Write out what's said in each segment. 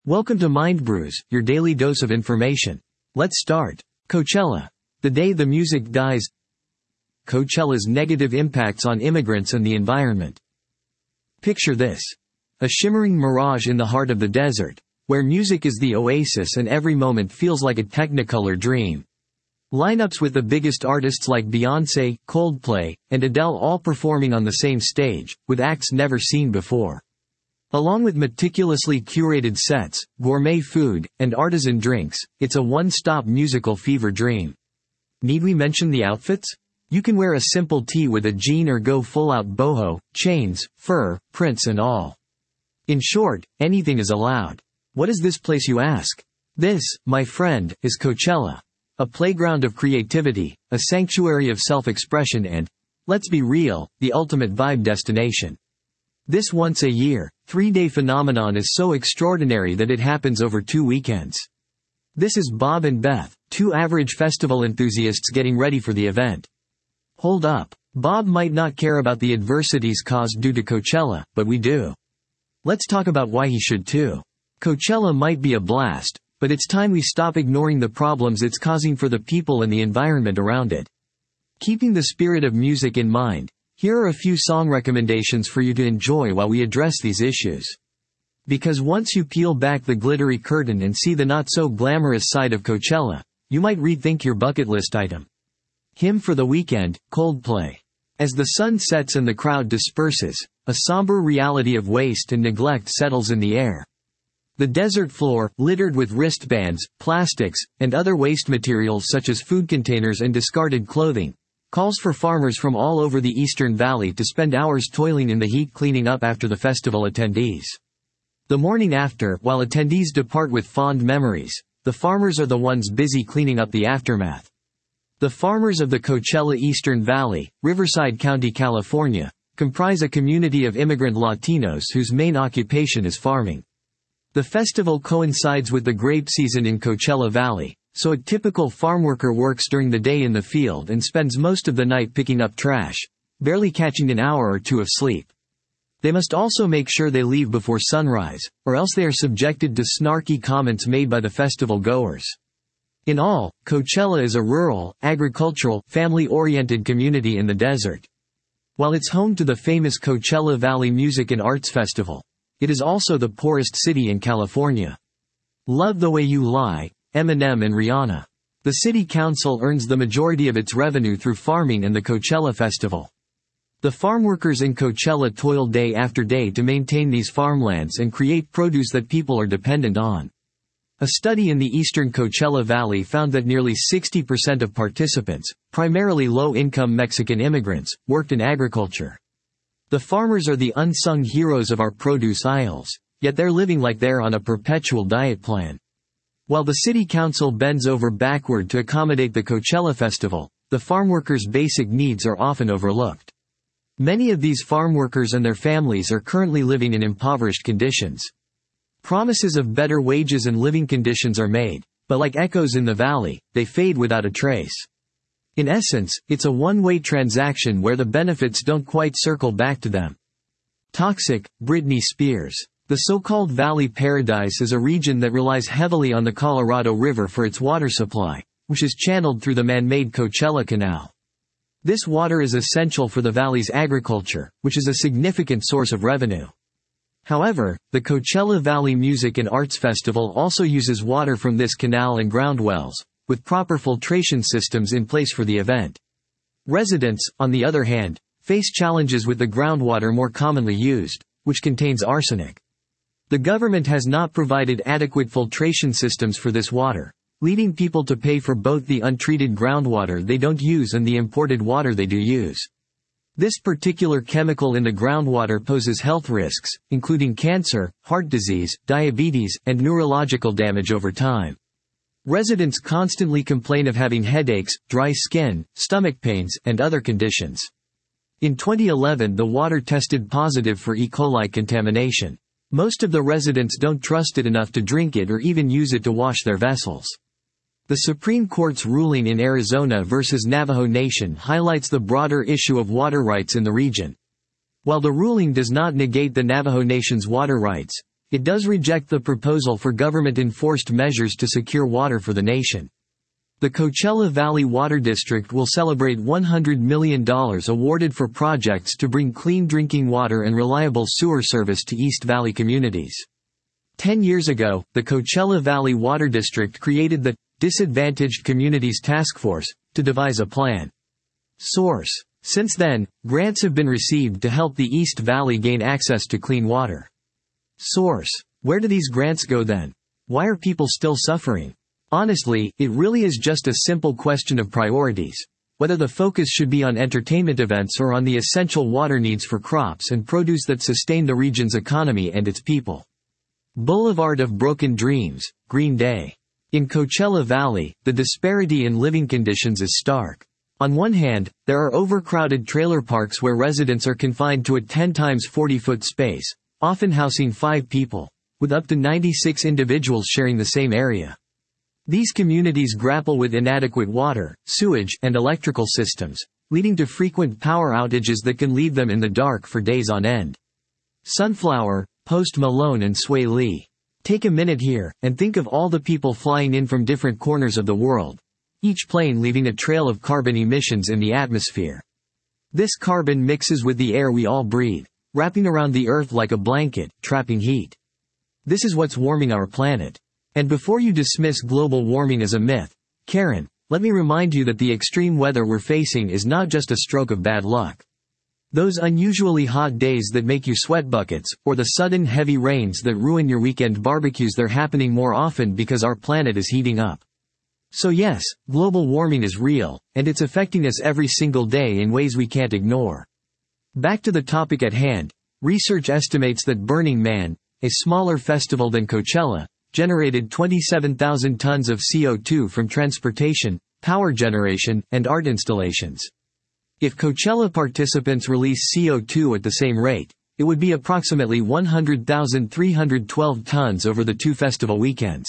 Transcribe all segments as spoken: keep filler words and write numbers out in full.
Welcome to Mind Brews, your daily dose of information. Let's start. Coachella. The day the music dies. Coachella's negative impacts on immigrants and the environment. Picture this. A shimmering mirage in the heart of the desert, where music is the oasis and every moment feels like a technicolor dream. Lineups with the biggest artists like Beyoncé, Coldplay, and Adele all performing on the same stage, with acts never seen before. Along with meticulously curated sets, gourmet food, and artisan drinks, it's a one-stop musical fever dream. Need we mention the outfits? You can wear a simple tee with a jean or go full-out boho, chains, fur, prints and all. In short, anything is allowed. What is this place, you ask? This, my friend, is Coachella. A playground of creativity, a sanctuary of self-expression and, let's be real, the ultimate vibe destination. This once-a-year, three-day phenomenon is so extraordinary that it happens over two weekends. This is Bob and Beth, two average festival enthusiasts getting ready for the event. Hold up. Bob might not care about the adversities caused due to Coachella, but we do. Let's talk about why he should too. Coachella might be a blast, but it's time we stop ignoring the problems it's causing for the people and the environment around it. Keeping the spirit of music in mind, here are a few song recommendations for you to enjoy while we address these issues. Because once you peel back the glittery curtain and see the not-so-glamorous side of Coachella, you might rethink your bucket list item. Hymn for the Weekend, Coldplay. As the sun sets and the crowd disperses, a somber reality of waste and neglect settles in the air. The desert floor, littered with wristbands, plastics, and other waste materials such as food containers and discarded clothing, calls for farmers from all over the Eastern Valley to spend hours toiling in the heat cleaning up after the festival attendees. The morning after, while attendees depart with fond memories, the farmers are the ones busy cleaning up the aftermath. The farmers of the Coachella Eastern Valley, Riverside County, California, comprise a community of immigrant Latinos whose main occupation is farming. The festival coincides with the grape season in Coachella Valley, so a typical farmworker works during the day in the field and spends most of the night picking up trash, barely catching an hour or two of sleep. They must also make sure they leave before sunrise, or else they are subjected to snarky comments made by the festival goers. In all, Coachella is a rural, agricultural, family-oriented community in the desert. While it's home to the famous Coachella Valley Music and Arts Festival, it is also the poorest city in California. Love the Way You Lie, Eminem and Rihanna. The city council earns the majority of its revenue through farming and the Coachella Festival. The farmworkers in Coachella toil day after day to maintain these farmlands and create produce that people are dependent on. A study in the eastern Coachella Valley found that nearly sixty percent of participants, primarily low-income Mexican immigrants, worked in agriculture. The farmers are the unsung heroes of our produce aisles, yet they're living like they're on a perpetual diet plan. While the city council bends over backward to accommodate the Coachella Festival, the farmworkers' basic needs are often overlooked. Many of these farmworkers and their families are currently living in impoverished conditions. Promises of better wages and living conditions are made, but like echoes in the valley, they fade without a trace. In essence, it's a one-way transaction where the benefits don't quite circle back to them. Toxic, Britney Spears. The so-called Valley Paradise is a region that relies heavily on the Colorado River for its water supply, which is channeled through the man-made Coachella Canal. This water is essential for the valley's agriculture, which is a significant source of revenue. However, the Coachella Valley Music and Arts Festival also uses water from this canal and ground wells, with proper filtration systems in place for the event. Residents, on the other hand, face challenges with the groundwater more commonly used, which contains arsenic. The government has not provided adequate filtration systems for this water, leading people to pay for both the untreated groundwater they don't use and the imported water they do use. This particular chemical in the groundwater poses health risks, including cancer, heart disease, diabetes, and neurological damage over time. Residents constantly complain of having headaches, dry skin, stomach pains, and other conditions. In twenty eleven, the water tested positive for E. coli contamination. Most of the residents don't trust it enough to drink it or even use it to wash their vessels. The Supreme Court's ruling in Arizona versus Navajo Nation highlights the broader issue of water rights in the region. While the ruling does not negate the Navajo Nation's water rights, it does reject the proposal for government-enforced measures to secure water for the nation. The Coachella Valley Water District will celebrate one hundred million dollars awarded for projects to bring clean drinking water and reliable sewer service to East Valley communities. Ten years ago, the Coachella Valley Water District created the Disadvantaged Communities Task Force to devise a plan. Source: since then, grants have been received to help the East Valley gain access to clean water. Source: where do these grants go then? Why are people still suffering? Honestly, it really is just a simple question of priorities. Whether the focus should be on entertainment events or on the essential water needs for crops and produce that sustain the region's economy and its people. Boulevard of Broken Dreams, Green Day. In Coachella Valley, the disparity in living conditions is stark. On one hand, there are overcrowded trailer parks where residents are confined to a ten times forty foot space, often housing five people, with up to ninety-six individuals sharing the same area. These communities grapple with inadequate water, sewage, and electrical systems, leading to frequent power outages that can leave them in the dark for days on end. Sunflower, Post Malone and Sway Lee. Take a minute here, and think of all the people flying in from different corners of the world, each plane leaving a trail of carbon emissions in the atmosphere. This carbon mixes with the air we all breathe, wrapping around the Earth like a blanket, trapping heat. This is what's warming our planet. And before you dismiss global warming as a myth, Karen, let me remind you that the extreme weather we're facing is not just a stroke of bad luck. Those unusually hot days that make you sweat buckets, or the sudden heavy rains that ruin your weekend barbecues, they're happening more often because our planet is heating up. So yes, global warming is real, and it's affecting us every single day in ways we can't ignore. Back to the topic at hand, research estimates that Burning Man, a smaller festival than Coachella, generated twenty-seven thousand tons of C O two from transportation, power generation, and art installations. If Coachella participants release C O two at the same rate, it would be approximately one hundred thousand three hundred twelve tons over the two festival weekends.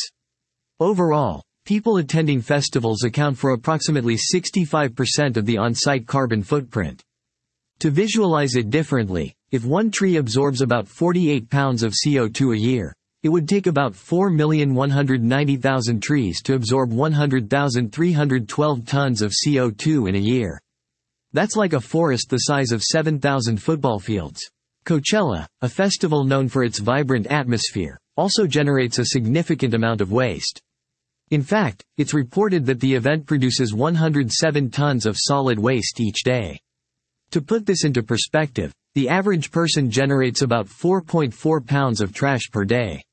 Overall, people attending festivals account for approximately sixty-five percent of the on-site carbon footprint. To visualize it differently, if one tree absorbs about forty-eight pounds of C O two a year, it would take about four million one hundred ninety thousand trees to absorb one hundred thousand three hundred twelve tons of C O two in a year. That's like a forest the size of seven thousand football fields. Coachella, a festival known for its vibrant atmosphere, also generates a significant amount of waste. In fact, it's reported that the event produces one hundred seven tons of solid waste each day. To put this into perspective, the average person generates about four point four pounds of trash per day.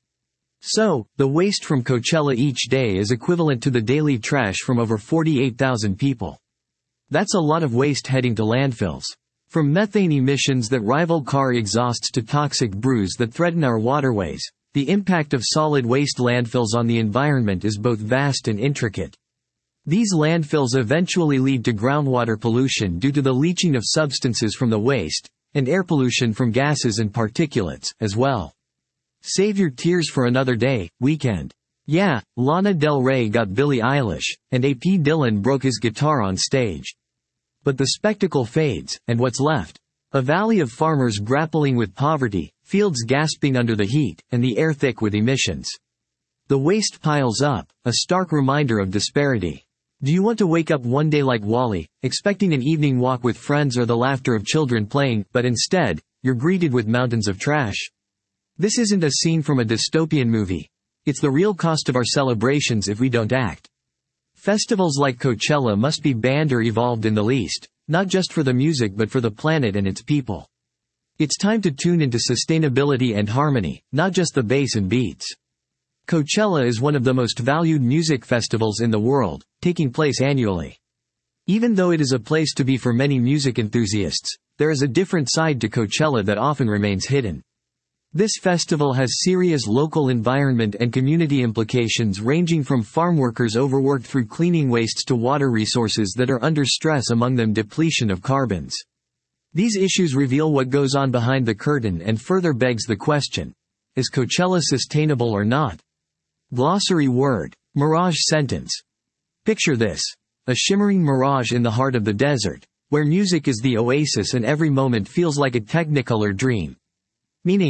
So, the waste from Coachella each day is equivalent to the daily trash from over forty-eight thousand people. That's a lot of waste heading to landfills. From methane emissions that rival car exhausts to toxic brews that threaten our waterways, the impact of solid waste landfills on the environment is both vast and intricate. These landfills eventually lead to groundwater pollution due to the leaching of substances from the waste, and air pollution from gases and particulates, as well. Save your tears for another day, Weekend. Yeah, Lana Del Rey got Billie Eilish, and A P Dylan broke his guitar on stage. But the spectacle fades, and what's left? A valley of farmers grappling with poverty, fields gasping under the heat, and the air thick with emissions. The waste piles up, a stark reminder of disparity. Do you want to wake up one day like Wall-E, expecting an evening walk with friends or the laughter of children playing, but instead, you're greeted with mountains of trash? This isn't a scene from a dystopian movie. It's the real cost of our celebrations if we don't act. Festivals like Coachella must be banned or evolved in the least, not just for the music but for the planet and its people. It's time to tune into sustainability and harmony, not just the bass and beats. Coachella is one of the most valued music festivals in the world, taking place annually. Even though it is a place to be for many music enthusiasts, there is a different side to Coachella that often remains hidden. This festival has serious local environment and community implications ranging from farm workers overworked through cleaning wastes to water resources that are under stress, among them depletion of carbons. These issues reveal what goes on behind the curtain and further begs the question: is Coachella sustainable or not? Glossary word. Mirage sentence. Picture this. A shimmering mirage in the heart of the desert, where music is the oasis and every moment feels like a technicolor dream. Meaning,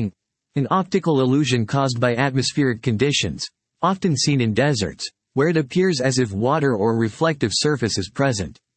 An optical illusion caused by atmospheric conditions, often seen in deserts, where it appears as if water or reflective surface is present.